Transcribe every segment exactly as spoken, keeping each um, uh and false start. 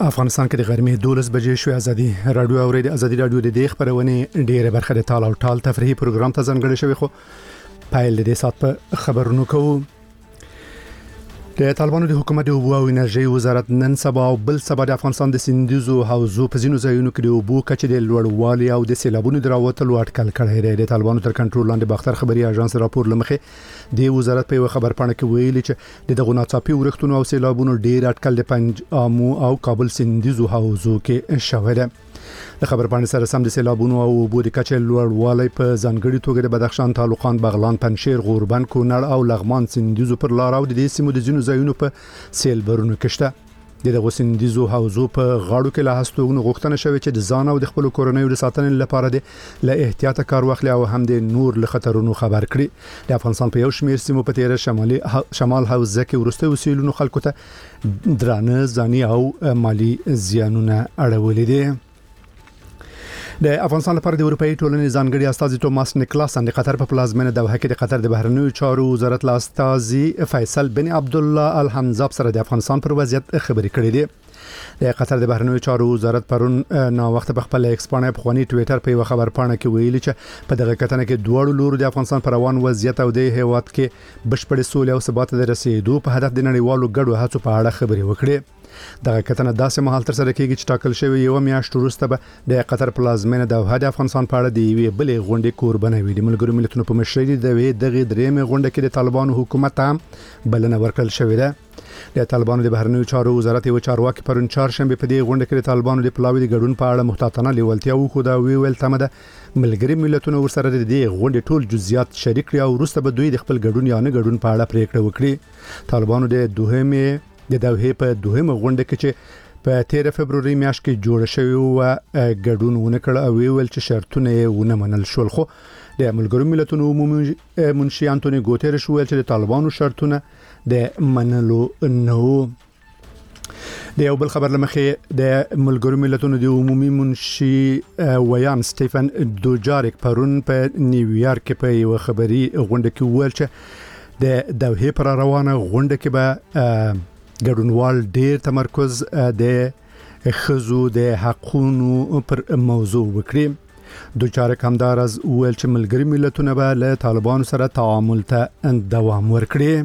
افغانستان کې د غرمې دولس بجې شوې. ازادي رادیو اورید ازادي رادیو د دې خبرونه ډیره برخه د تال او ټال تفریحي پروګرام ته ځانګړی شوی، خو پایل د سات په خبرونو کوو. د طالبانو د حکومت د اوبو او انرژي وزارت نن سبا او بل سبا د افغانستان د سیندیزو حوزو په ځینو ځایونو کې د اوبو کچې د لوړوالي او د سیلابونو دراوتلو اټکل کړی دی. د طالبانو تر کنټرول لاندې باختر خبري اژانس راپور لمخې د وزارت په یو خبر پاڼه کې ویلي چې د دغه ناڅاپي ورښتونو او سیلابونو ډیر اټکل د پنج امو او کابل سیندیزو حوزو کې شوی دی. د خبر پاڼې سره سم د سیلابونو او اوبو د کچې لوړوالی په ځانګړي توګه د بدخشان، تعلقان، بغلان، پنشیر، غوربند، کونړ او لغمان سیندیزو پر لار او د دې سیمو د ځینو ځایونو په سیل برونو کې شته. د دغه سیندیزو حوزو په غاړو کې له هستوګنو غوښتنه شوې چې د ځان او د خپل کورنۍ د ساتنې لپاره د له احتیاط کار واخلي او هم د نور له خطرونو خبر کړي. د افغانستان په یو شمېر سیمو په تیره شمالي شمال حوزه کې ورسته وسیلونو خلکو ته درانه ځاني او مالی زیانونه اړولې دي. د افغانستان لپاره د اروپאי ټولنې ځانګړي استازي توماس نیکلاسن د قطر په پلازمینه دوحه کې د قطر د بهرنیو چارو وزارت له استازي فیصل بن عبد الله الحمزاب سره د افغانستان پر وضعیت خبرې کړې دي. د قطر د بهرنیو چارو وزارت پرون نا وخت په خپل ایکس پاڼه په خواني ټوئیټر په یو خبر پاڼه کې ویلي چې په دغه کتنه کې دوړو لورو د افغانستان پر روان وضعیت او د هیواد کې بشپړ سولې او ثبات د رسیدو په هدف د نړیوالو ګډو هڅو په اړه خبرې وکړي. دغه کتنه داسې مهال تر سره کېږي چې ټاکل شوی یو میاشت وروسته به د قطر پلازمینه دوحه د افغانستان په اړه د یوې بلې غونډې کوربنه وي. د ملګرو ملتونو په مشرۍ د دغه درېمې غونډه کې د طالبانو حکومت هم بلنه ورکړل شوې ده. د طالبانو د بهرنیو چارو وزارت یو چارواکي پرون چهارشنبه په دې غونډه کې د طالبانو د پلاوي د ګډون په اړه محتاطانه لیوالتیا وکړه او ویل تمه ده ملګري ملتونو ورسره د دې غونډې ټول جزئیات شریک کړي او وروسته به دوی د خپل ګډون یا نه ګډون په اړه پریکړه وکړي. طالبانو د دوهمې د دوحې په دوهمه غونډه کې چې په تیره فبروري میاشت کې جوړ شوی و ګډون ونه کړ او ویل چې شرطونه یې ونه منل شول. خو د ملګرو ملتونو عمومي منشي انټونی ګوتيرش ویل چې د طالبانو شرطونه د منلو نو. د یو بل خبر لمخې د ملګرو ملتونو د عمومي منشي ویان سټيفن دوجاریک پرون په نیویارک کې په یو خبري غونډه کې ویل چې د دوحې پر روانه غونډه کې به ګډونوال ډیر تمرکز د خزو د حقوقو پر موضوع وکړي. دوجاریک همدار از ویل چې ملګري ملتونه به له طالبانو سره تعامل ته دوام ورکړي.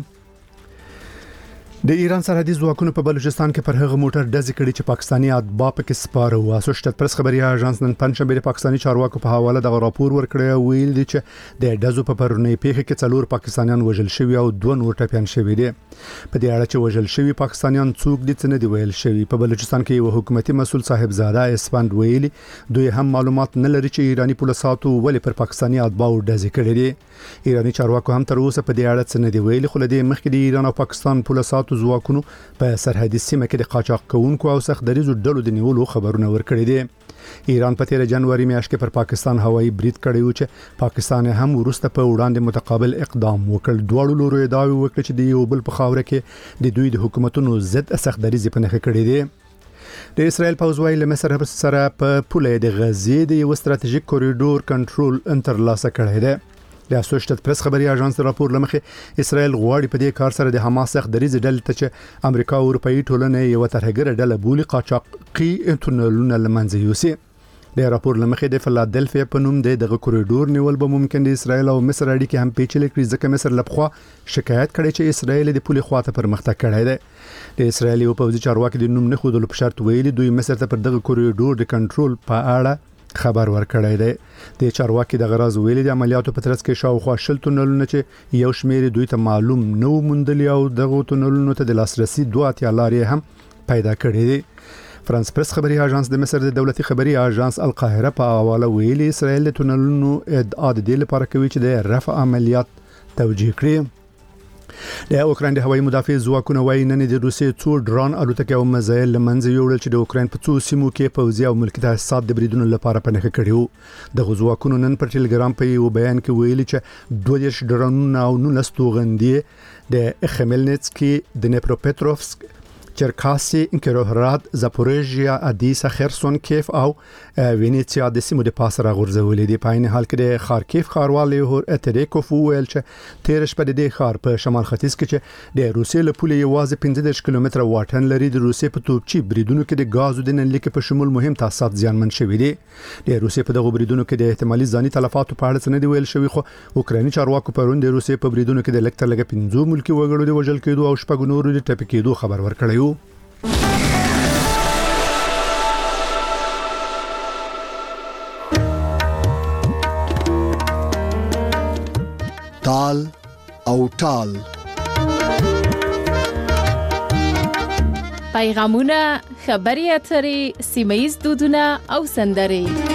د ایران سرحدي ځواکونو په بلوچستان کې پر هغه موټر ډزې کړي چې پاکستاني اتباع پکې سپاره و. اسوشیټډ پریس خبري اژانس نن پنځشنبه د پاکستاني چارواکو په حواله د راپور ورکړی او ویل دي چې د ډزو په پرونی پیښه کې څلور پاکستانیان وژل شوي او دوه نور ټپيان شوي دي. په دې اړه چې وژل شوي پاکستانیان څوک دي څه نه دی ویل شوی. په بلوچستان کې یو حکومتي مسول صاحبزاده اسپاند ویلي دوی هم معلومات نه لري چې ایرانی پولیساتو ولې پر پاکستاني اتباع ډزې کړي دي. ایرانی چارواکو هم تر اوسه په دې اړه څه نه دی ویلي، خو لدې مخکې د ایران او پاکستان پولیساتو ځواکونو په سرحدي سیمه کې د قاچاق کوونکو او سختدریزو ډلو د نیولو خبرونه ورکړي دي. ایران په تیره جنوري میاشت کې پر پاکستان هوایي برید کړی و چې پاکستان هم ورسته په وړاندې متقابل اقدام وکړ. دواړو لورو ادعاوې وکړي چې د یو بل په خاوره کې د دوی د حکومتونو ضد سختدریزي په نښه کړي دي. د اسرائیل پوځ وايي له مصر سره په پوله د غزې د یو ستراتیژیک کوریډور کنټرول انترلاسه کړی دی. د اسوشیټډ پریس خبري اژانس راپور لمخې اسرائیل غواړي په دې کار سره د حماس سختدریزي ډلې ته چې امریکا او اروپאי ټولنې یو ترهګر ډله بولي قاچاقي تونلونه لمنځه یوسي. د راپور لمخې د فلادلفیا په نوم دغه کوریډور نیول به ممکن د اسرائیل او مصر اړیکې هم پیچلې کړي، ځکه مصر لپخوا شکایت کړي چې اسرائیل د پولي خواته پرمختګ کړی دی. د اسرائیل یو پوځي چارواکي د نوم نه خودلو په شرط ویلي دوی مصر ته پر دغه کوریډور د کنټرول په اړه خبر ورکړی دی. د چارواکي د غراز ویلي د عملیاتو په ترڅ کې شاوخوا شل تونلونه چې یو شمېر دوی ته معلوم نو موندلی او دغه تونلونو ته د لاسرسي دوه اتیا لارې هم پیدا کړې دي. فرانس پریس خبري اژانس د مصر د دولتي خبري اژانس القاهره په حواله ویلي اسرائیل د تونلونو ادعا د دې لپاره کوي چې د رفع عملیات توجیه کړي. د اوکراین د هوایي مدافع ځواکونو وايي نن د روسیې څو ډرون الوتکې او میزایل لمنځه یوړل چې د اوکراین په څو سیمو کې پوځي او ملکي تاسیسات د بریدونو لپاره په نښه کړي وو. د ځواکونو نن پر ټلګرام په یو بیان کې ویلي چې دوه دیرش ډرونونه او نولس توغندي د خمیلنسکي د نیپروپټروفسک چرکاسي کیروهراد زاپوریژیا ادیسا خرسون کیف او وینیتسیا د سیمو د پاس را غورځولې دي. په عین حال کې د خارکیف ښاروالي هور اتریکوف ویل چې تیر شپه د دې ښار په شمال ختیځ کې چې د روسیې له پولې یوازې پنځه دېرش کیلومتره واټن لري د روسیې په توپچي بریدونو کې د غازو د ننلیک په شمول مهم تاسیسات زیانمن شوي دي. د روسیې په دغه بریدونو کې د احتمالي ځاني تلفاتو په اړه څه نه دی ویل شوی، خو اوکراني چارواکو پرون د روسیې په بریدونو کې د لکټر لګ پنځو ملکی وګړو د وژل کېدو او شپږ نورو د ټپي کېدو خبر ورکړی و. تال او ټال پیغامونه، خبري اترې، سیمه ییز دودونه او سندرې.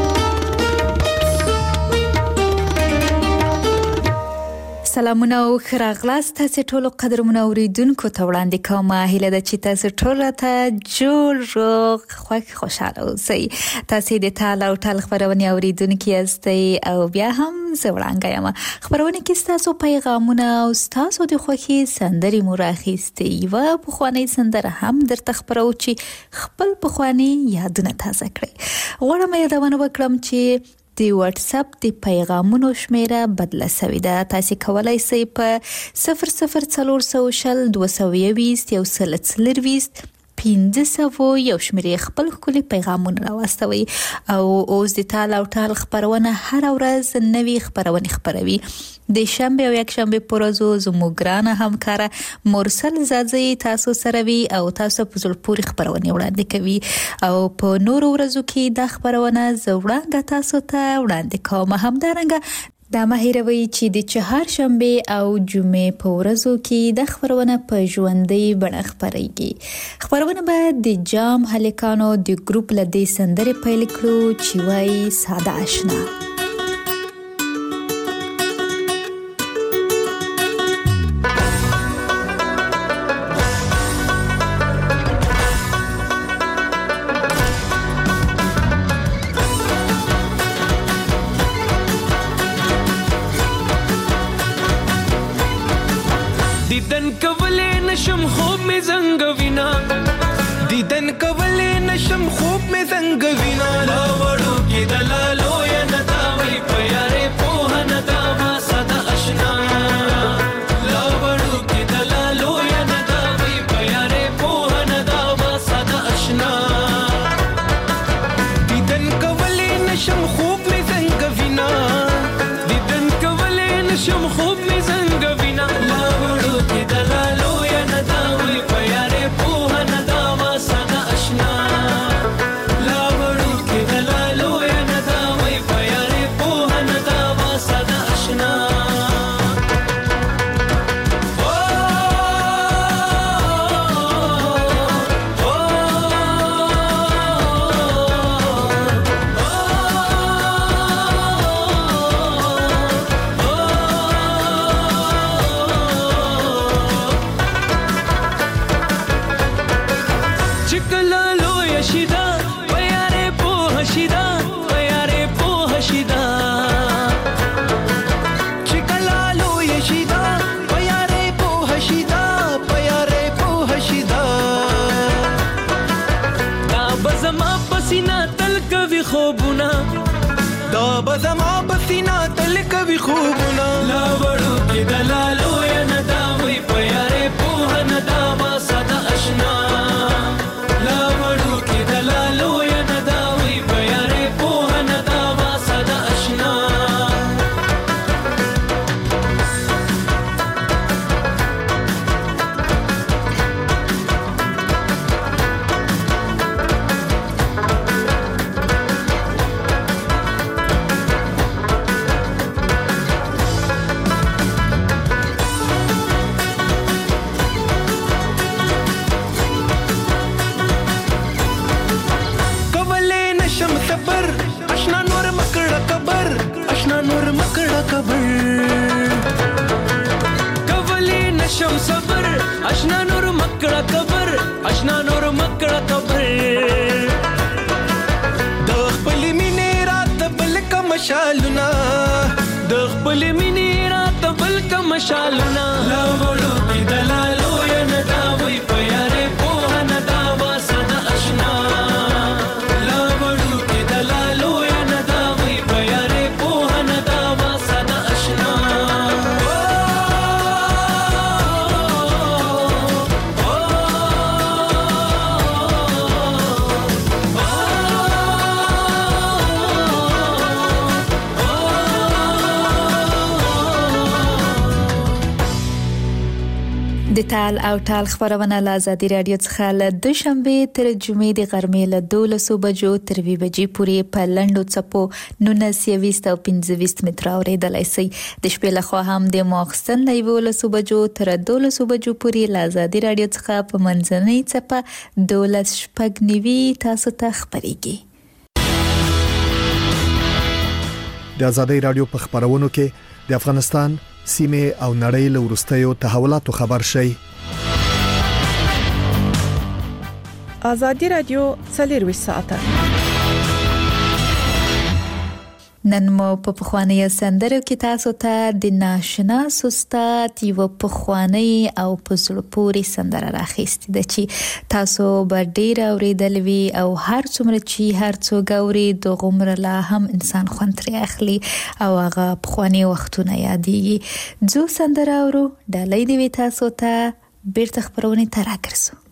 سلامونه او خراغلاست تاسو ټول قدرمنو اوریدونکو ته وړاندې کوم. هیله ده چې تاسو ټول ته جوړ روغ خوښ خوشاله اوسئ. تاسو د تال او ټال خبرونه اوریدونکو یاستئ او بیا هم زه وړاندې یم. خبرونه کې تاسو پیغامونه او تاسو د خوښي سندرې مو راخیستې و په خواني سندره هم درته خبرو چې خپل په خواني یادونه تازه کړئ. غواړم یادونه وکړم چې د واتس اپ د پیغامونو شمیره بدله شوې ده. تاسو کولای شئ په صفر صفر څلور سوه شل دوه سوه یویست یو سل څلور ویست پنځه سوه یو شمیرې خپل ښکلي پیغامونه راواستوي. او اوس د تال او ټال خبرونه هر ورځ نوي خبرونه خبروي. د شنبه او یک شنبه پر ورځ زموږ ګرانه همکاره مرسل زازي تاسو سره وي او تاسو په زړه پورې خبرونه وړاندې کوي. او په نورو ورځو کې د خبرونه زوړانګه تاسو ته وړاندې کوم. همدارنګه دا مهیروي چې د چهار شنبه او جمعې په ورځو کې د خبرونه په ژوندۍ بڼه خبرېږي. خبرونه به د جام هلکانو د ګروپ له دې سندرې پیل کړو چې وایي ساده آشنا. دیدن کولې نشم خوب می زنګ وینا، دیدن کولې نشم خوب می زنګ وینا. لا وړو کې دلالو یا نتا وای پیارې په نتا ما صدا آشنا. لا وړو کې دلالو یا نتا وای پیارې په نتا ما صدا آشنا. دیدن کولې نشم خوب می زنګ وینا، دیدن کولې نشم خوب می زنګ وینا. لا وړو کې دلالو یا نتا وای پیارې په نتا ما صدا آشنا. لا وړو کې دلالو یا نتا وای پیارې په نتا ما صدا آشنا. دا بزما بسینا تل کوي خوبونه. لا وړو کې دلالو یا ندا وای پیارې په ندا ما صدا آشنا. لا وړو کې دلالو یا ندا وای پیارې په ندا ما صدا آشنا. اشنا نور مکړه قبر، اشنا نور مکړه قبر. د خپل مینې رات بل کا مشالونه، د خپل مینې رات بل کا مشالونه. لا وړو کې دلالو یا ندا وای پیارې په د تال او ټال خبرونه له آزادي رادیو څخه له دوشنبه تر جمعې د غرمې له دولسو بجو تر وی بجې پورې په لنډو څپو نولس یویست او پنځه ویشت متره اورېدلای شئ. د شپې لخوا هم د ماخستن له یولسو بجو تر دولسو بجو پورې له آزادي رادیو څخه په منځنۍ څپه دولس شپږ نوي تاسو ته خبرېږي. د آزادي رادیو په خبرونو کې د افغانستان سیمه او نړۍ له وروستیو تحولاتو خبر شي. آزادي رادیو څلور ساعته نن مو په پخوانی سندرو کې تاسو ته د ناشنا سوستات یو پخوانی او پزړه پوری سندره راخېستې ده چې تاسو به ډیر اوریدلوي او هر څومره چې هر څو غوري د غمر لا هم انسان خوند ترې اخلي او هغه پخوانی وختونه یادېږي. جو سندره اورو ډالۍ دی تاسو ته بیرته خبرونه تر راکرسو.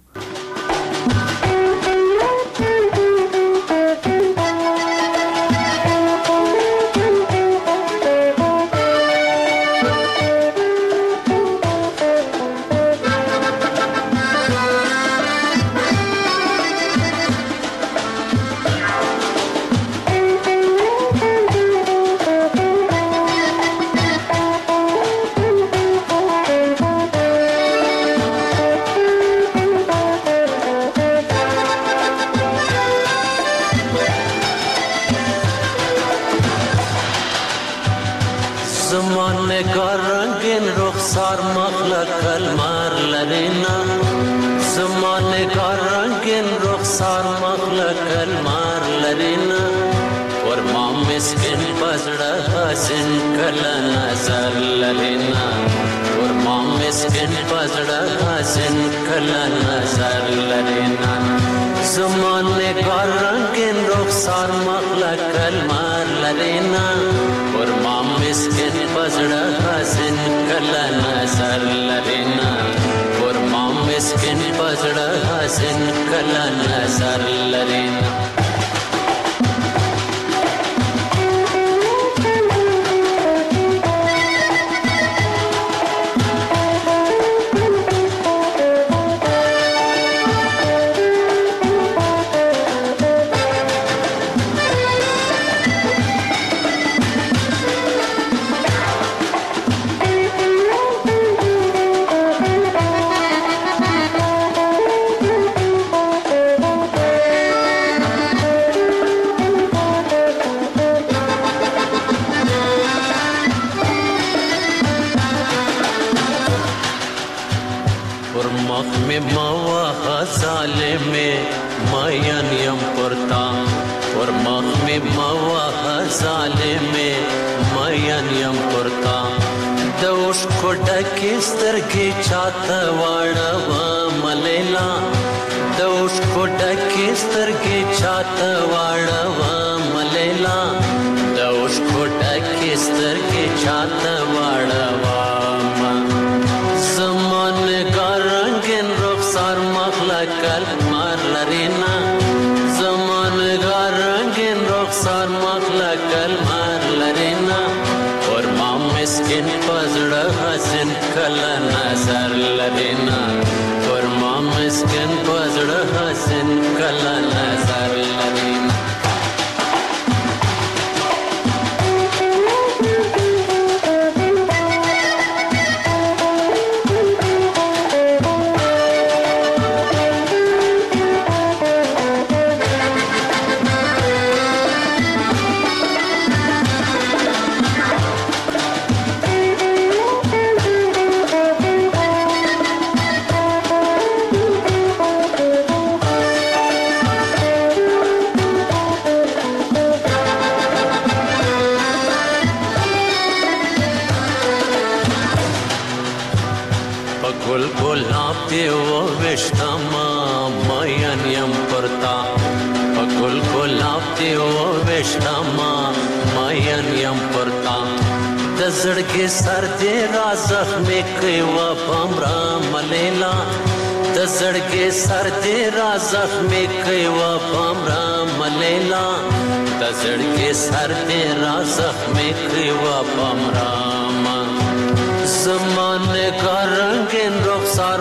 زمانه کا رنگین رخسار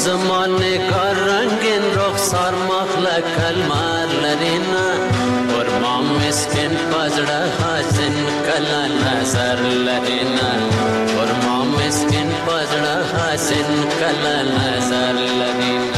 زمانه کا رنگین رخسار مخلا کلمار لرینا ورما مسکن پزړه حسن کلا نظر لرینا ورما مسکن پزړه حسن کلا نظر لرینا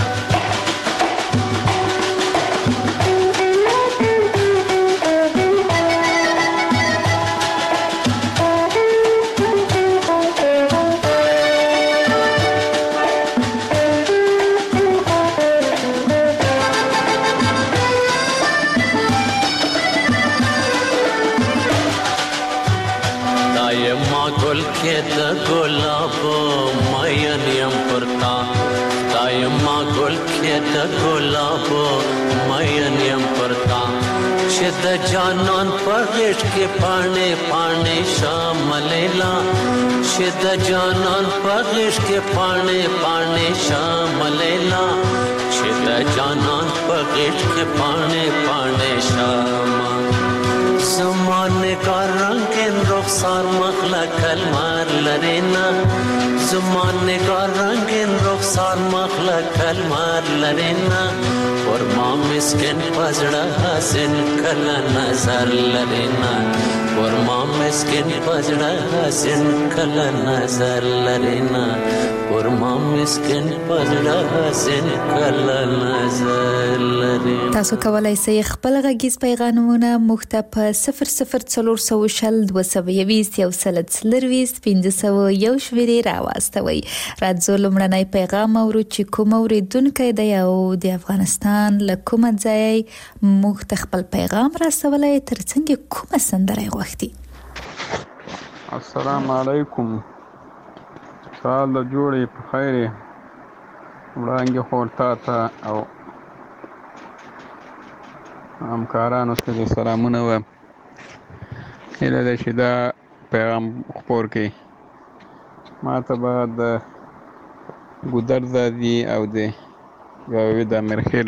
गुलाबो मयन यम परता शिद जानन पगेश के पाने पाने शामलेला शिद जानन पगेश के पाने पाने शामलेला शिद जानन पगेश के पाने पाने शामा ज़माने का रंगीन रुखसार मखला कलमार लरेना ज़माने का रंगीन रुखसार मखला कलमार लरेना और माँ मिस्किन पजड़ा हसन कला नजर लरेना और माँ मिस्किन पजड़ा हसन कला नजर लरेना और माँ मिस्किन पजड़ा हसन कला नजर लरेना تاسو کولای شئ خپل غږیز پیغامونه موږ ته په صفر صفر څلور سوه شل دوه سوه یویشت یو سل څلرویشت پنځه سوه یو شمېرې راواستوئ. راځو لومړنی پیغام اورو چې کوم اورېدونکی دی او د افغانستان له کومه ځای موږ ته خپل پیغام رسولی ترڅنګ کومه سندره غوښتي. السلام علیکم سال د جوړې په خیر وړاندې خورتا ته او همکارانو ته سلامونه و هله د شدا پیغام خبر کې ما ته بعد ګودر زادي او د جاوید امرخیل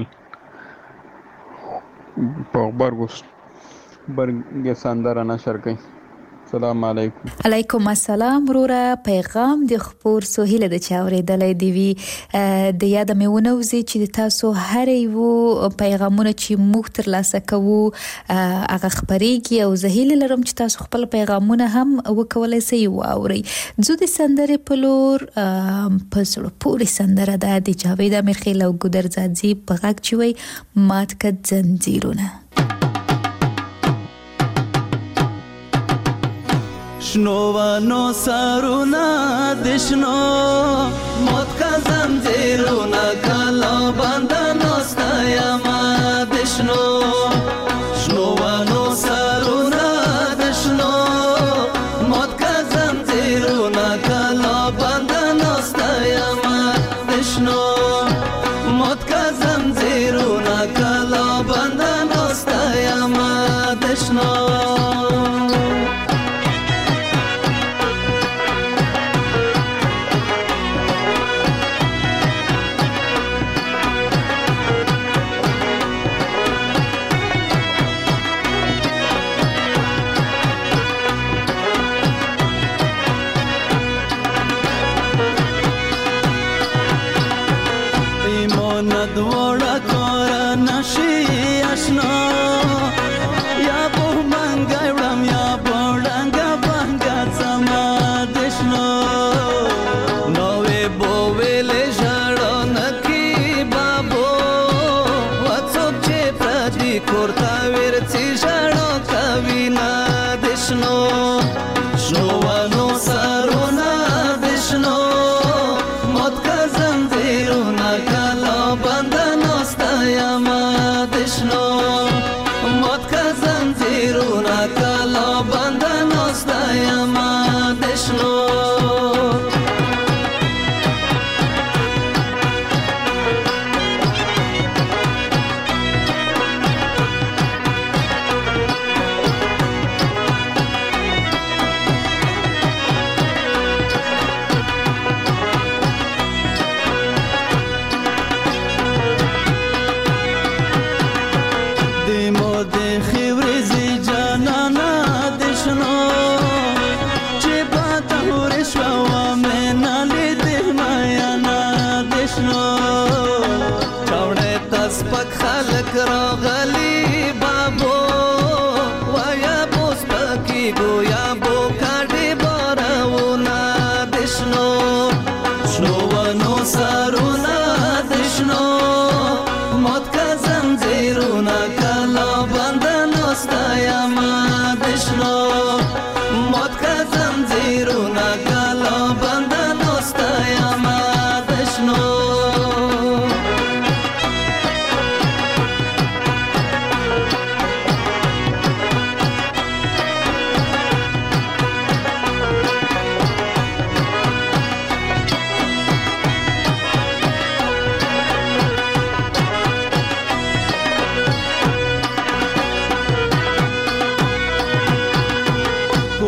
په برګوس برګ سندره نشر کوي. السلام علیکم. علیکم السلام وروره پیغام د خبر سهیله د چاورېدلې دی وی د یاد مې ونوځي چې تاسو هر یو پیغامونه چې موږ تر لاسه کوو هغه خبرېږي او زهیله لرم چې تاسو خپل پیغامونه هم وکولای شئ واورئ. زه د سندرې په لور په سره پوری سندره ده د جاوید امرخیل او ګودر زادي په غږ چې وي مات کړ زنجیرونه. شنوانو سارونا دشنو موت کا زنجیرونا کلا بندنو ستایما دشنو شنوانو سارونا دشنو موت کا زنجیرونا کلا بندنو ستایما دشنو موت کا زنجیرونا کلا بندنو ستایما دشنو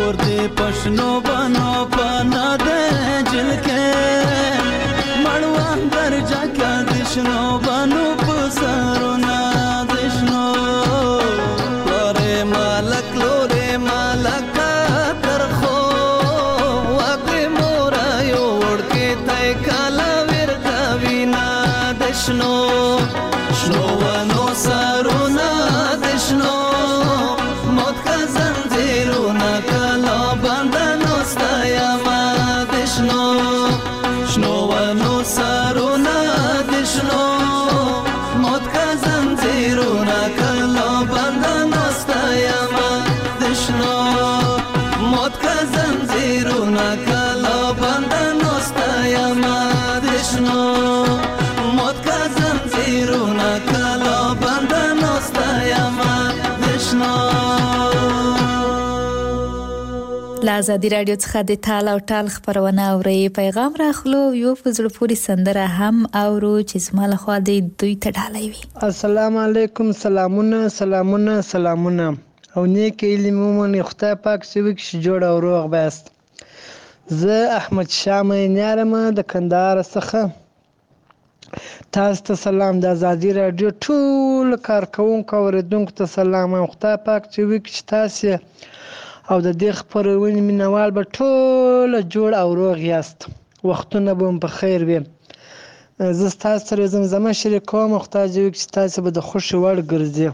کور دې پښنو بنو پنا دې جل کې مړوان درجا کې دشنو بنو پسرونه دشنو لورې مالک لورې مالک ترخو واګې مورا یو ورکې تای کالا ور کوینا دشنو شنو ونو سرونه دشنو موت کا زنجیرونه کلا بندنو ستایما دشنو شنو ونو سرونه دشنو موت کا زنجیرونه کلا بندنو ستایما دشنو موت کا زنجیرونه کلا بندنو ستایما دشنو موت کا زنجیرونه کلا بندنو ستایما دشنو. له ازادي رادیو څخه د ټال او ټال خبرونه اوري پیغام راخلو یو فزړه پوری سندره هم اورو چې زما له خوا د دوی ته ډالۍ وي. السلام علیکم سلامونه سلامونه سلامونه او نیک علمون خدای پاک سوي کې جوړ او روغ باست. زه احمد شاه مینارم د کندهار څخه تاسو ته سلام. د ازادي رادیو ټول کارکونکو اوریدونکو ته سلام او خدای پاک سوي کې تاسو او د دې خبرونې مینوال به ټول جوړ او روغ یاست. وختونه به په خیر وي. زه تاسو سره زمزمه شریکوم او خدای دې وکړي چې تاسو به د خوشي وړ ګرځي.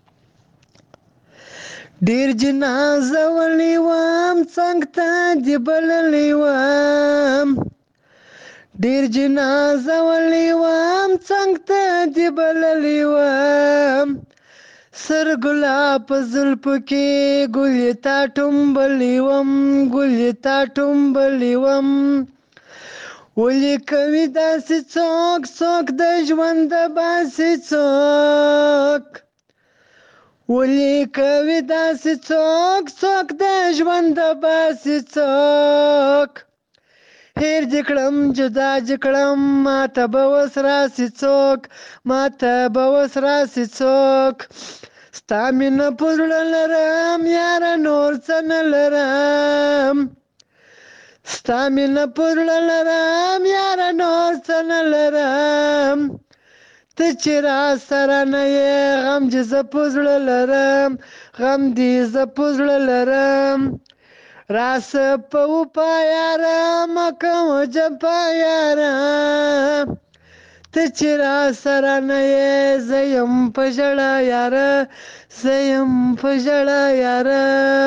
ډیر جنازه ولې وام څنګه ته دې بللې وام ډیر جنازه ولې وام څنګه ته دې بللې وام سر ګلاب زلف کې ګلې تا ټومبلې وم ګلې تا ټومبلې وم ولې کوي داسې څوک څوک د ژوند باسي څوک ولې کوي داسې څوک څوک د ژوند باسي څوک هیر دې کړم جدا دې کړم ماته به اوس راسي څوک ماته به اوس راسي څوک ستا مینه په زړه لرم یاره نور څه نه لرم ستا مینه په زړه لرم یاره نور څه نه لرم ته چې را سره نه یې غم دې زه په زړه لرم غم دې زه په زړه لرم راسه په وپا یاره مکه وجپا یاره ته چې را سره نه یې زه یم په ژړه یاره زه یم په ژړه یاره.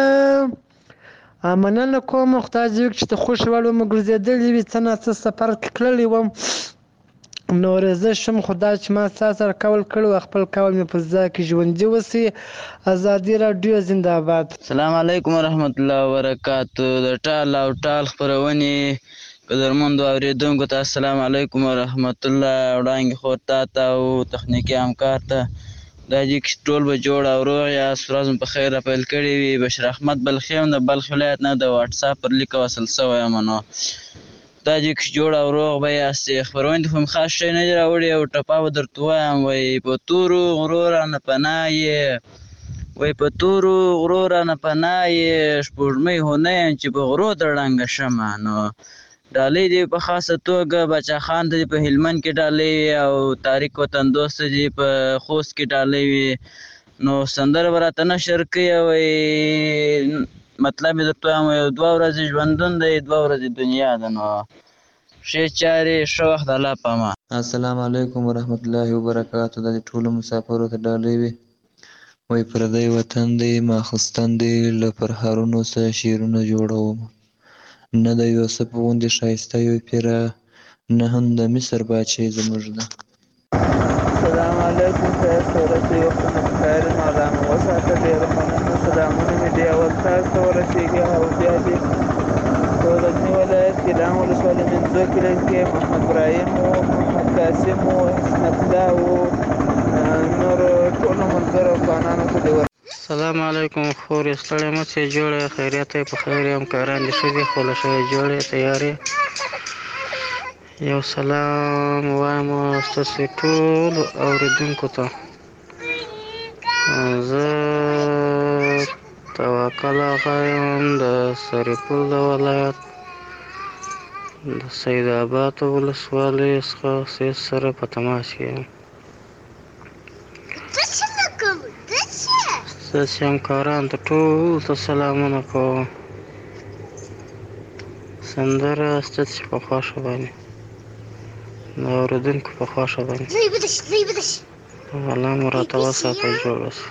مننه کوم خدای دې وکړي چې ته خوشې وړ وم ګرځېدلې وي څه نه څه سفر کې تللی وم نو زه شم خدای چې ما ستا سره کول کړی و خپل کول مې په زړه کې ژوندي اوسي. ازادي راډیو زنده باد. السلام علیکم ورحمت الله وبرکاتو. د ټال او ټال خپرونې قدرمندو اوریدونکو ته السلام علیکم ورحمت الله. وړاندې خور تا ته او تخنیکي همکار ته دا چې ټول به جوړ او روغ یاست. ورځ مو په خیر راپیل کړې وي. بشیر احمد بلخي یم د بلخ ولایت نه د واټساپ پر لیک وصل سوی یم. نو دا چې جوړ او روغ به یاست. خپرونې ته هم خاص شی نه دي راوړي او ټپه به درته وایم. وایي په تورو غرو رانه پناه یې وایي په تورو غرو رانه پناه یې سپوږمۍ خو نه یم چې په غرو د ړنګه شمه. نو ډالۍ دې په خاصه توګه بچا خان ته دې په هلمند کې ډالۍ وي او تاریک وطن دوست ته دې په خوست کې ډالۍ وي. نو سندره به راته نشر کوي. وایي مطلب یې درته وایم یو دوه ورځې ژوندون دی دوه ورځې دنیا ده. نو ښې چارې ښه وخت الله په امان. السلام علیکم ورحمت الله وبرکاتو. دا د ټولو مسافرو ته ډالۍ وي. وایي پردی وطن دی ماخستن دی له پرهرونو څخه شعرونه جوړوم نه د یوسف غوندې ښایسته یو پیره نه هم د مصر باچې زموږ ده. السلام علیکم تاسو ورسې وختونه په خیر مالامه وساته ډېره مننه. سلامونه مې دې اول تاسو ته ورسېږي او بیا دې په غزني ولایت کې لام ولسوالۍ منځو کلي کې محمد ابراهیم و محمد قاسم و حسنت الله و نورو ټولو ملګرو افغانانو ته دې ور السلام علیکم خورې ستړی مه شې جوړه خیریت یې په خیر یم کاران دې ښه دي خو له شوی جوړې تیارې یو سلام وایم ستاسې ټولو اورېدونکو ته. زه تواب کلا غایم د سرپل د ولایت د سید آباد ولسوالۍ څخه سید سره په تماس کې یم. ستاسې همکارانو ته ټولو ته سلامونه کوم. سندره ستاسې په خوښه باندې د اورېدونکو په خوښه باندې الله مو راته وساته جوړه شي.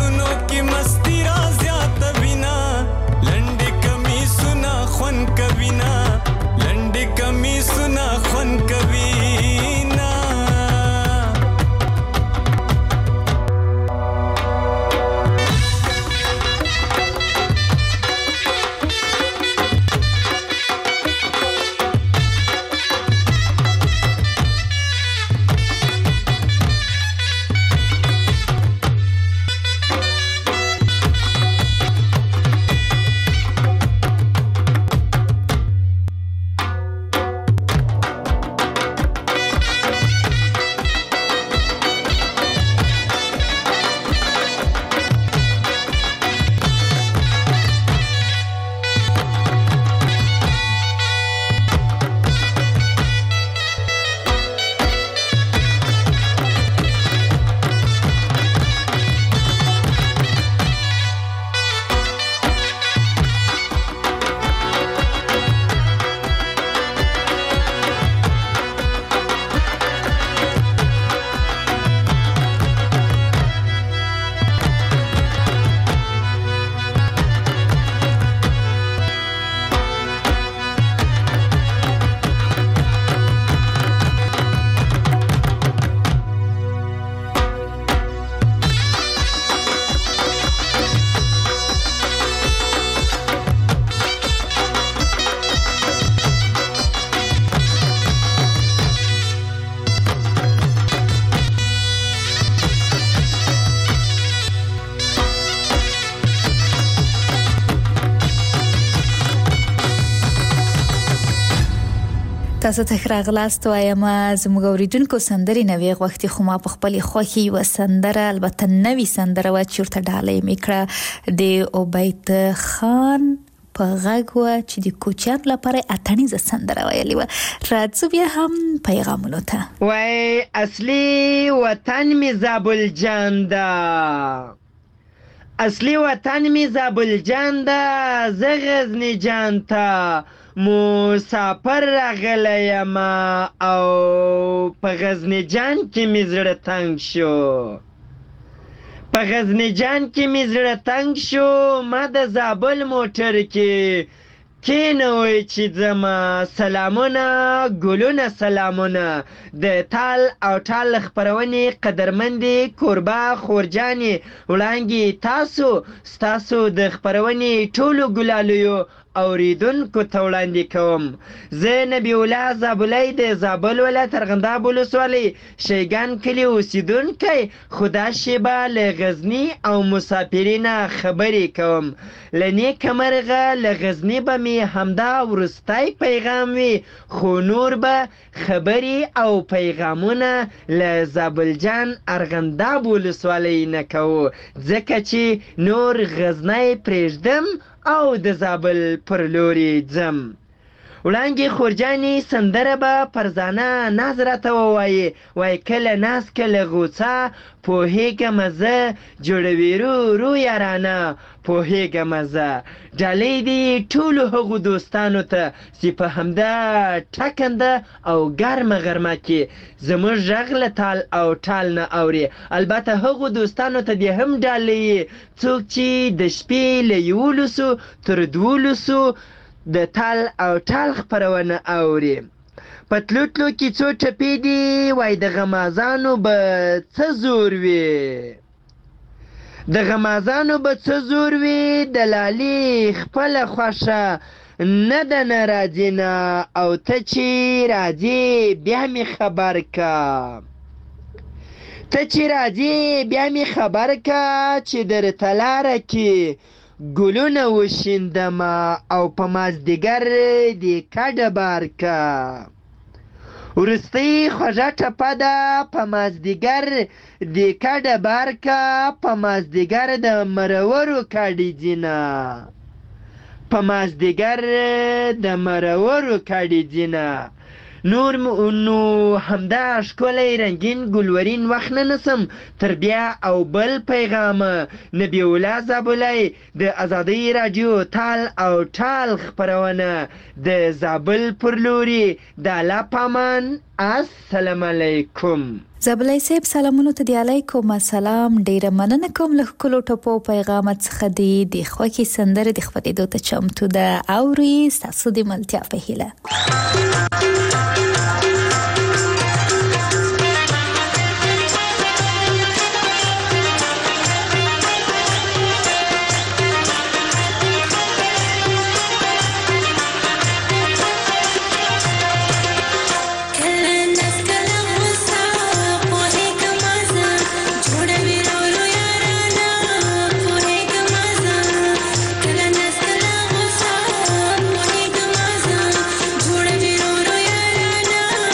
रازونو کې مستی را زیات وینا لنډې کمی سنا خون کوینا لنډې کمی سنا خون کوینا تاسو ته راغلاست وایم زموږ اوریدونکو سندري نوې وختي خو ما په خپل خوخي و سندره البته نوې سندره و چیرته ډالې میکړه د عبید خان په غږ و چې د کوچیان لپاره اتنیزه سندره ویلې و راځو بیا هم پیغامونو ته وای اصلي وطن می زابل جان دا اصلي وطن می زابل جان دا زه غزنی جان تا مسافر راغلی یم او په غزنی جان کې مې زړه تنګ شو په غزنی جان کې مې زړه تنګ شو ما د زابل موټر کې کینوي چې زما سلامونه ګلونه سلامونه د تال او ټال خبرونې قدرمندې کوربه خورجانې وړانګې تاسو ستاسو د خبرونې ټولو ګلالیو اوریدونکو ته وړاندې کوم زه نبی الله زابلی د زابل ولایت ارغنداب ولسوالۍ شیګان کلي اوسیدونکی خدا شیبه له غزني او مسافرینه خبرې کوم له نیکه مرغه له غزني به مې همدا وروستی پیغام وي خو نور به خبرې او پیغامونه له زابلجان ارغنداب ولسوالۍ نه کوو ځکه چې نور غزنی پرېږدم او د زابل پر لوري ځم وړانګې خورجانې سندره به فرزانه ناز راته ووایي وای کله ناز کله غوڅه پوهېږمه زه جوړوي رو رو یارانه پوهېږمه زه ډالۍ دي ټولو هغو دوستانو ته چې په همدا ټکنده او ګرمه غرمه کې زموږ غږ له تال او ټال نه اوري البته هغو دوستانو ته دې هم ډالۍ څوک چې د شپې له یولسو تر دولسو د تال او ټال خپرونه اوري په تلو تلو کې څو ټپې دي وای د غمازانو به څه زور وي د غمازانو به څه زور وي د لالي خپله خوښه نه ده نه راځي نه او ته چې راځې بیا مې خبر که ته چې راځې بیا مې خبر که چې درته لاره کې ګلونه وشیندمه او په مازدیګر دې کډه بار که وروستۍ خوږه ټپه ده په مازدیګر دې کډه بار که په مازدیګر د مرورو کډې ځینه په مازدیګر د مرورو کډې ځینه نور نو همدا ښکلی رنګین ګلورین وخت نه نسم تر بیا او بل پیغام نبی الله زابلی د ازادۍ راډیو تال او ټال خپرونه د زابل پر لوري د الله پامان السلام علیکم زبلای صاحب سلامونو ته دی علیکم السلام. ډیره مننه کوم له کلو ټپو پیغام څخه دی د خوکی سندره د خپرېدو ته چمتو ده اوري تاسو د ملتیا په هیله. Jhod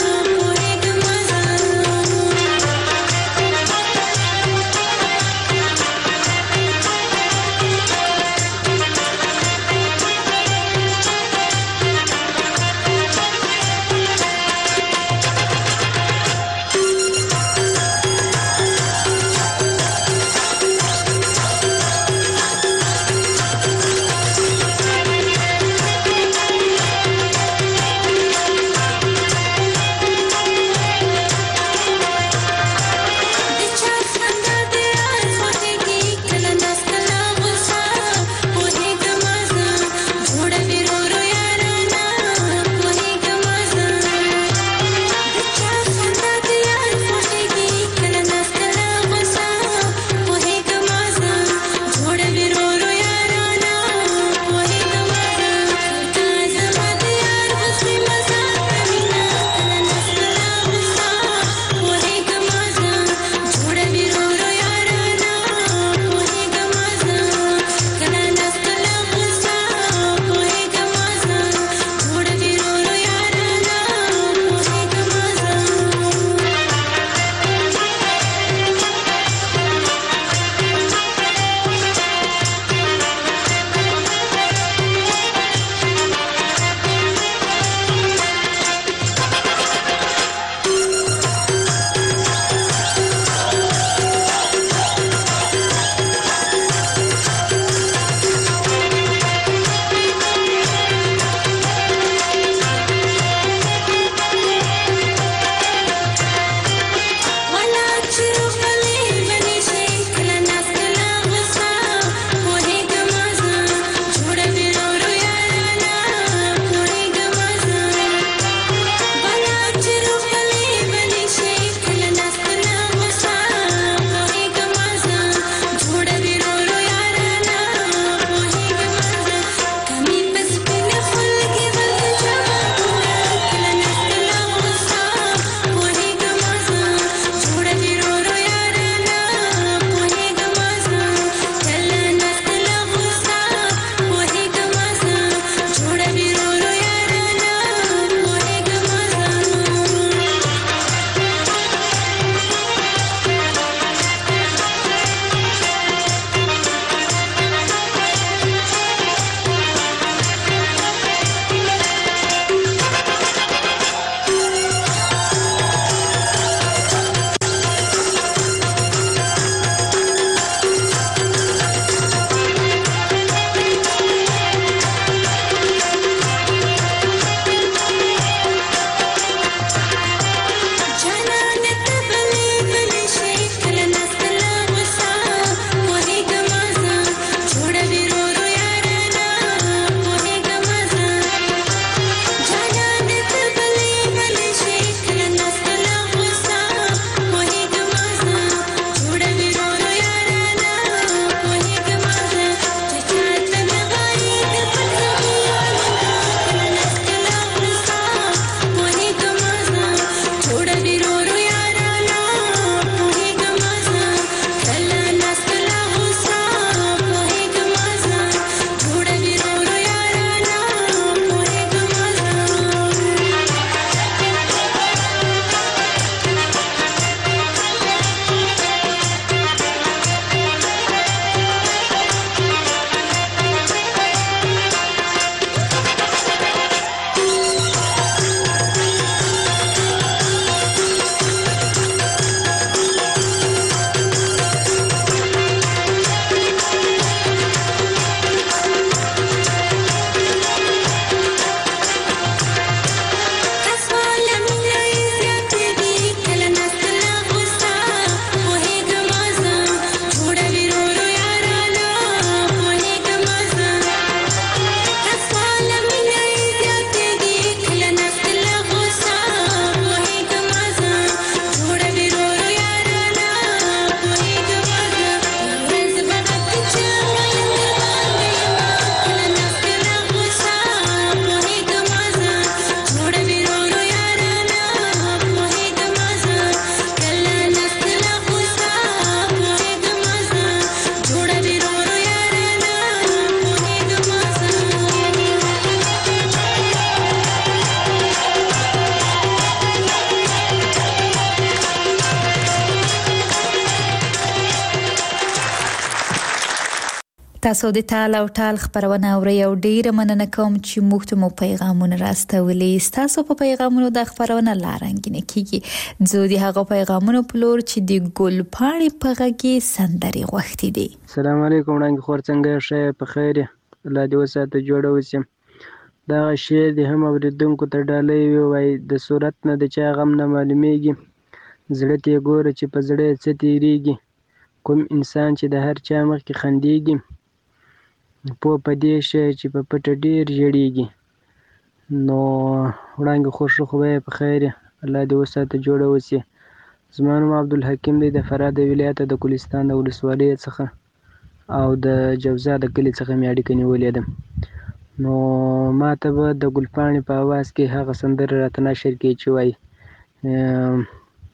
تاسو د ټال او ټال خبرونه اورئ او ډیره مننه کوم چې موږ ته مو پیغامونه راستولي. تاسو په پیغامونو د خبرونه لارنګینه کیږي زه د هغه پیغامونو په لور چې د ګل پاڼې په غږی سندري غوښتي دي. السلام علیکم وړاندې خور څنګه شه په خیر الله دې وساته جوړه وسیم. دا شی د هم اوریدونکو ته ډالۍ وای د صورت نه د چا غم نه معلومیږي زړه ته ګوره چې په زړه څه تیریږي کوم انسان چې د هر چا مخ کې خندېږي په پدې شي چې په پټ ډیر جړېږي. نو وړاندې خوشو خو به په خیر الله دې وساته جوړه وسی. زما نوم عبدالحکیم دی د فراه د ولایت د ګلستان د ولسوالۍ څخه او د جوزا د کلي څخه مې اړیکه نیولې ده. نو ما ته به د ګلپاڼې په اواز کې هغه سندره راته نشر کړي چې وایي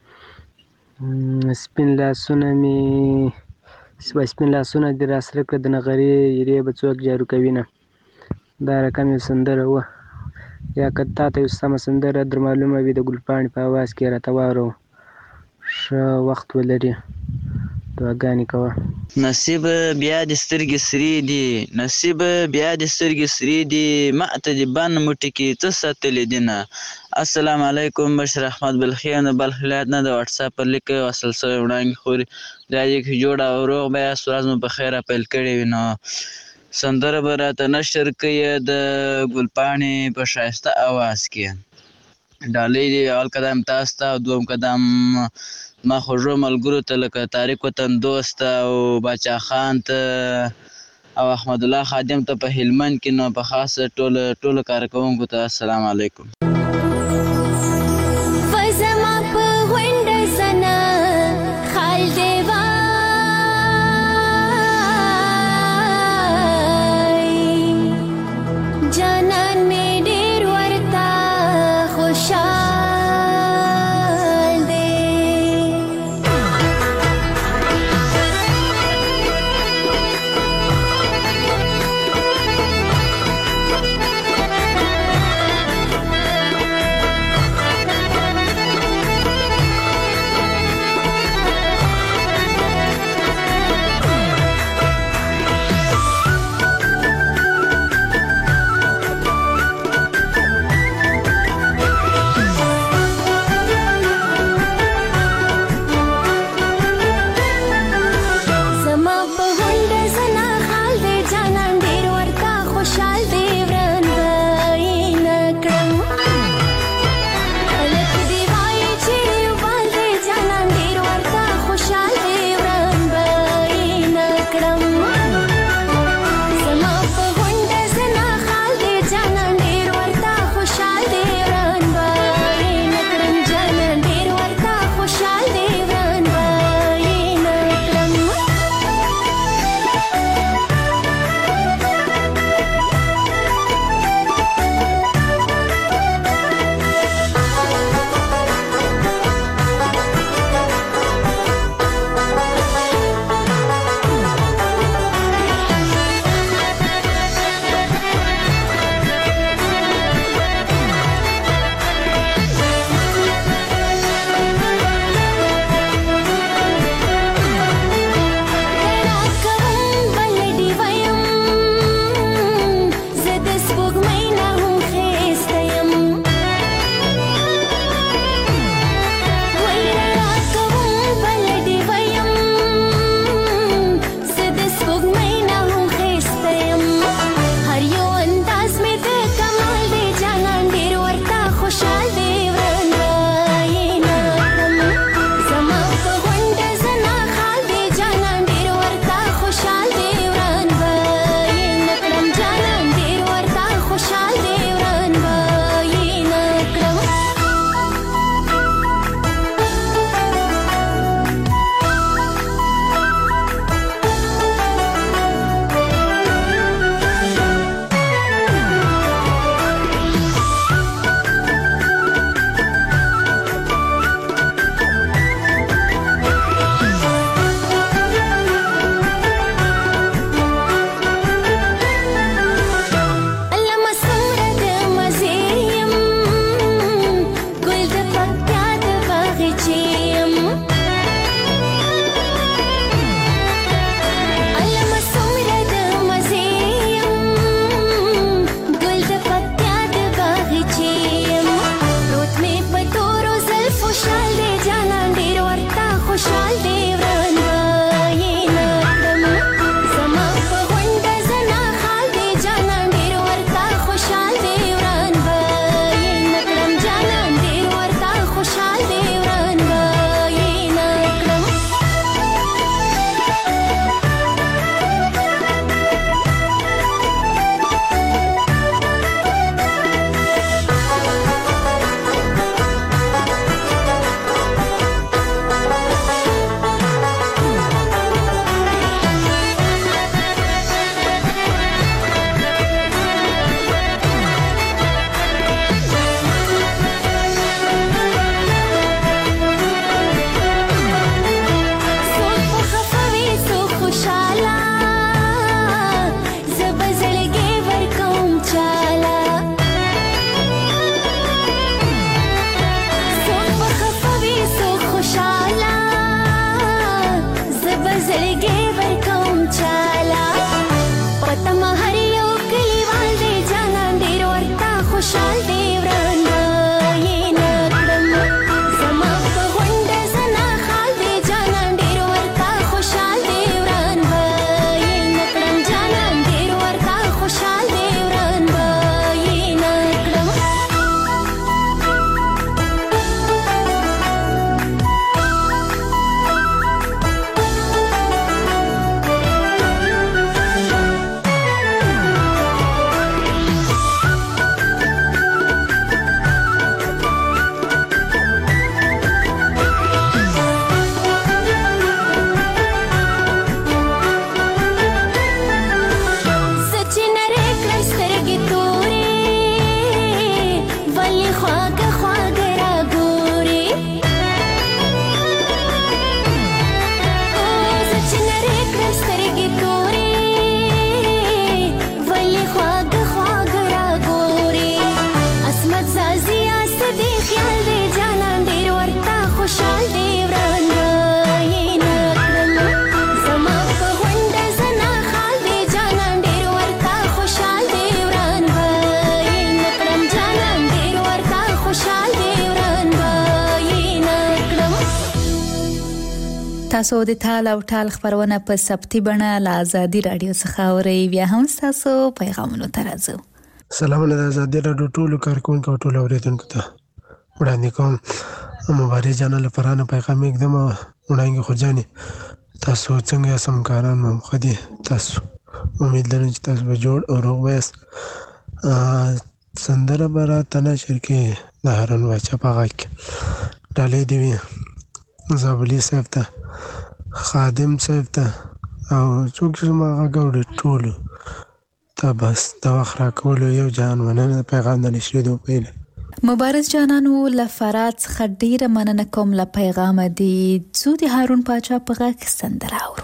سپین لاسونه مې سپین لاسونه دې راسره کړه د نغرې یرې به څوک جارو کوي نه. دا رقم یو سندره وه یا که تا ته یو سمه سندره در معلومه وي د ګلپاڼې په اواز کې راته واورو. ښه وخت ولري دعاګانې کوه. نصیب بیا د سترګې سرې دي نصیب بیا د سترګې سرې دي ما ته د بند موټي کې څه ساتلې دي نه. السلام علیکم بشر احمد بلخیان د بلخ ولایت نه د واتساپ پر لیک وصل سوی وړاندې خوري راځي کې جوړه او روغ به یاست ورځ مو په خیره پیل کړې وي. نو سندره به راته نشر کوي د ګلپاڼې په ښایسته اواز کې. ډالۍ دی اول قدم تاسو ته او دوم قدم ما خوږو ملګرو ته لکه طارق وطن دوست او باچا خان ته او احمد الله خادم ته په هلمند کې نو په خاصه ټول ټول کارکوونکو ته السلام علیکم. تاسو د تال او ټال خبرونه په سبتي بڼه له ازادي رادیو څخه اورئ. بیا هم تاسو پیغامونو ته راځو. سلامونه د ازادي رادیو ټولو کارکونکو او ټولو اوریدونکو ته وړاندې کوم. مبارک جان له پرانه پیغام اقدم وړاندې خو جانې تاسو څنګه سمکاران مو خدي تاسو امید لرم چې تاسو به جوړ او روغ وایست. سندره برا تنه شرکې د هارون باچا په غږ کې ډالۍ دی وي زابلی صاحب ته خادم صاحب ته او څوک چې ما غوړي ټولو ته بس د وخت راکولو یو جان مننه پیغام د نشریدو پیله. مبارز جانانو لفرات څخه ډیره مننه کوم له پیغام دی څو د هارون باچا په غږ سندره اورو.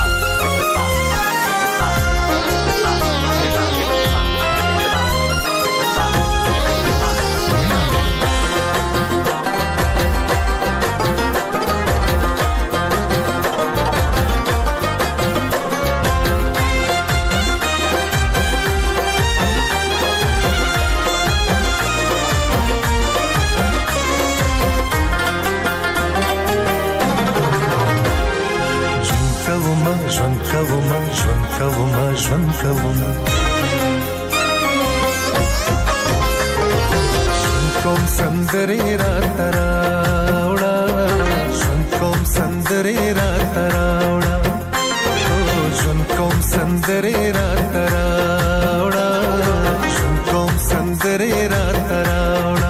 ژوند کوم ژوند کوم ژوند کوم ژوند کوم سندرې را تراوړه ژوند کوم سندرې را تراوړه ژوند کوم سندرې را تراوړه ژوند کوم سندرې را تراوړه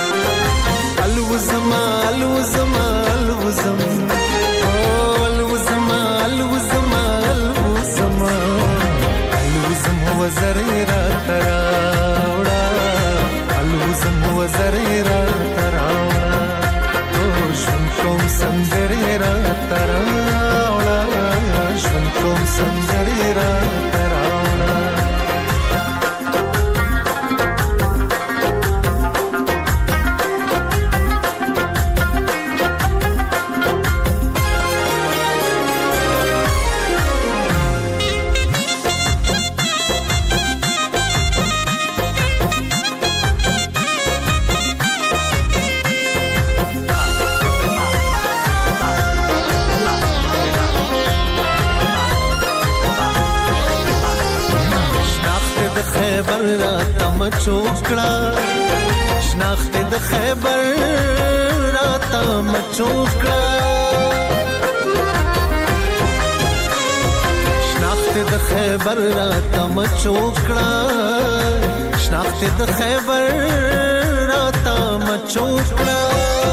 الوزما الوزما الوزما وزرې را تراوړه الوزم وزرې را تراوړه ژوند کوم سندرې را تراوړه ژوند کوم سندرې را تراوړه. خیبر را تم چوکړه شناخت د خیبر را تم چوکړه شناخت د خیبر را تم چوکړه شناخت د خیبر را تم چوکړه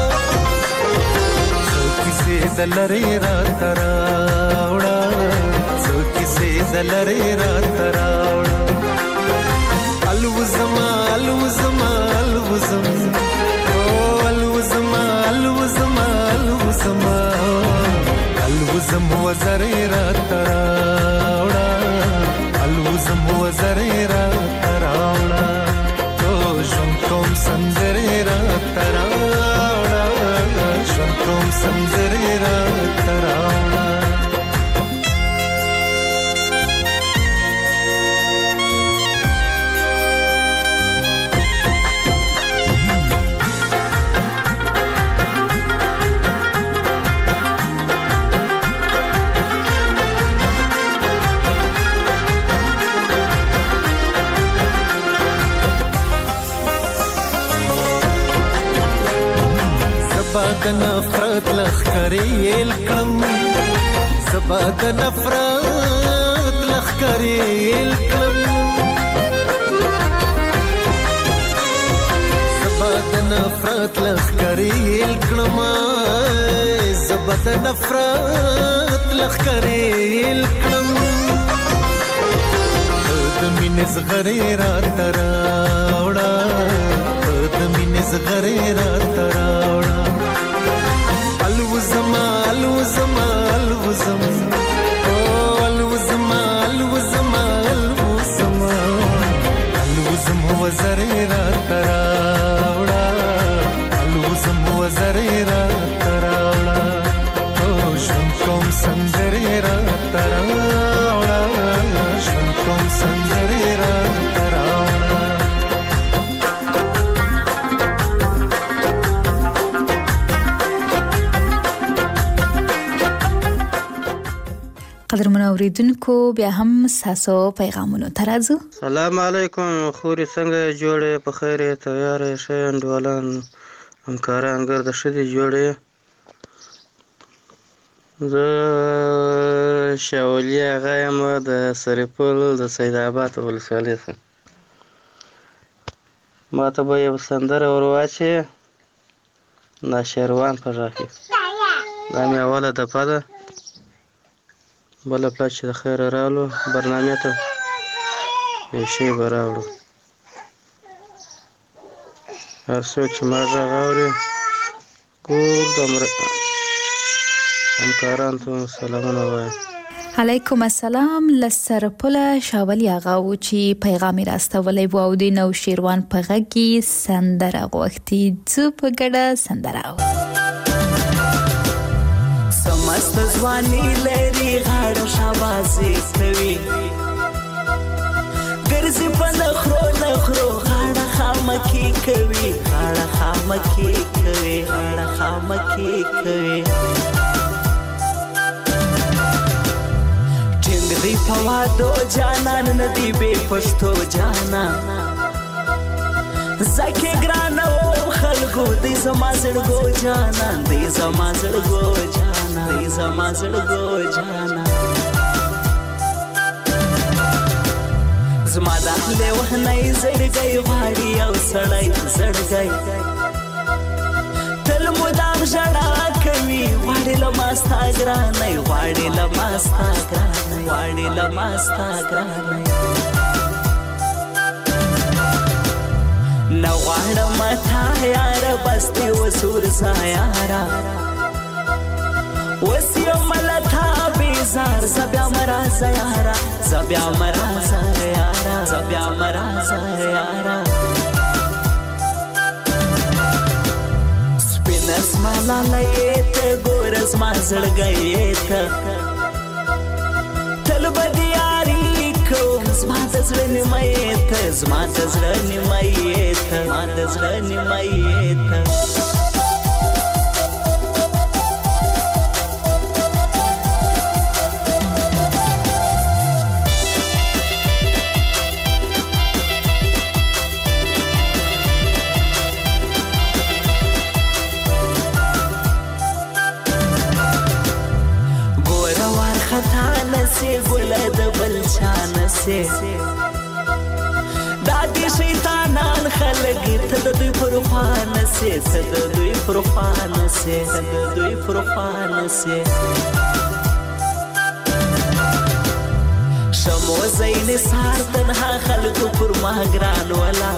څو کیسې د لری را تراوړه څو کیسې د لری را تراوړه الوزما الوزما الوزم او الوزما الوزما الوزما الوزم وزرې را تراوړه الوزم وزرې را تراوړه ژوند کوم سندرې را تراوړه ژوند کوم سندرې را تراوړه. زباد نفرت لخکری الکم زباد نفرت لخکری الکم زباد نفرت لخکری الکم زباد نفرت لخکری الکم د مینې زغری را تراوړه د مینې زغری را تراوړه الوزما الوزما الوزم او الوزما الوزما الوزما الوزم وزرې را تراوړه الوزم وزرې را تراوړه ژوند کوم سندرې را تراوړه ژوند کوم سندرې را تراوړه. قدرمن اوریدونکو بیا هم ساسو پیغامونو ترازو. سلام علیکم خوري څنګه جوړې په خیر تیار شې انډولان همکاران ګرد شدي جوړې زه شاولیا غایم د سرپل د سید آباد ولسوالۍ څخه ما ته به یو سندره ور واچي ناشروان په راکې دا مې اوله دفعه ده بله پلا چې د خیره راغلو برنامې ته یو شی به راوړو هر څوک چې ما غږ اوري ټول د همکارانو ته سلامونه وایم. علیکم السلام. لسرپله شاولی آغا و چې پیغامی راستولی و او د نو شیروان په غږی سندره غوښتي څو په ګډه سندره و سمست ځواني لري غاړه شاباسي کوي ګرځي په نخرو نخرو غاړه خامکی کوي غاړه خامکی کوي غاړه خامکی کوي دی پوادو جانان ندی بے پشتو جانا زکی گرانا و خلقو دی زما زڑگو جانا دی زما زڑگو جانا دی زما زڑگو جانا زما داخلے وحنائی زڑگئی غاڑی او سڑائی زڑگئی تل مدام جڑا کوي غواړي لماستا ګرانه غواړي لماستا ګرانه غواړي لماستا ګرانه نو غواړم تا یار بس دې وسور سایارا وسیو ملتا بیزار زبیا مرا زیارا زبیا مرا زیارا زبیا مرا زیارا نسما لالیت ګورز ما زړګیت تل بدیاری کو زما د زړه نیمایت زما د زړه نیمایت زما د زړه نیمایت ګل د بلچان سه دادی شیطانان خلق ته د دوی پروفان سه ته د دوی پروفان سه ته د دوی پروفان سه شمو زین سار تنها خلق پر ماګران ولا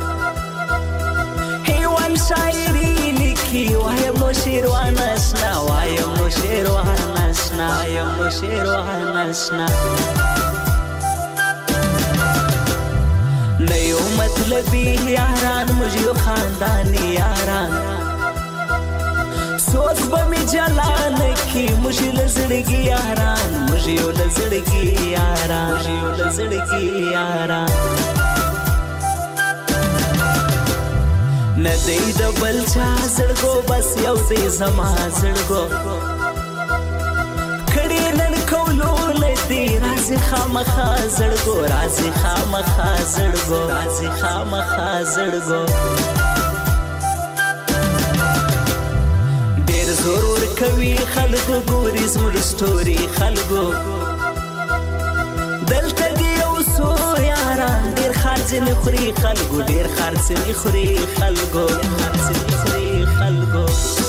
هیوان شاعری لیکي وایم نو شیروان آشنا وایم نو شیروان آشنا وایم نو شیروان آشنا نیو مطلبی یاران مجھو خاندانی یاران سوچ بمی جلان کی مجھو لزڑگی یاران مجھو لزڑگی یاران مجھو لزڑگی یاران ندی د بلچا زړګو بس یو دې زما زړګو کړي نن کولو لدی راځي خامخا زړګو راځي خامخا زړګو راځي خامخا زړګو ډېر ضرور کوي خلکو ګوري زموږ سټوري خلکو دلته دی اوسو یاران ډېر خرڅ نه خوري خلکو ډېر خرڅ نه خوري خلکو خرڅ نه خوري خلکو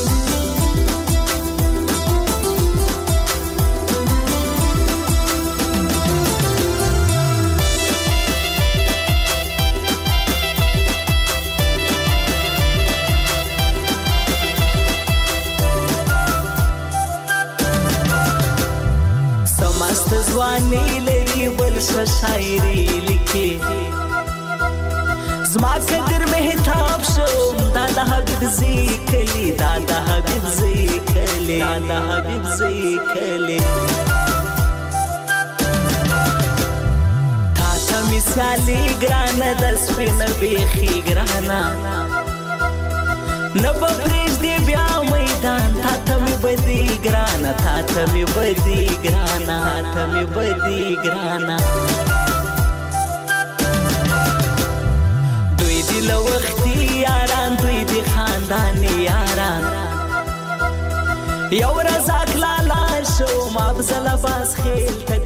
ځواني لري بل شاعري لیکي زما قدر مهتاب شو دا د حبيب زیکلی دا د حبيب زیکلی دا د حبيب زیکلی تا ته مثالي ګرانه د سپین بیخي ګرانه نه په پرېږدي بیا میدان تا ته مې بدی ګرانه تا ته مې بدی ګرانه تا مې بدی ګرانه دوی دی له وختي یاران دوی دی خانداني یاران یو ورځ اکلالا شو ما بزله باز خیل ته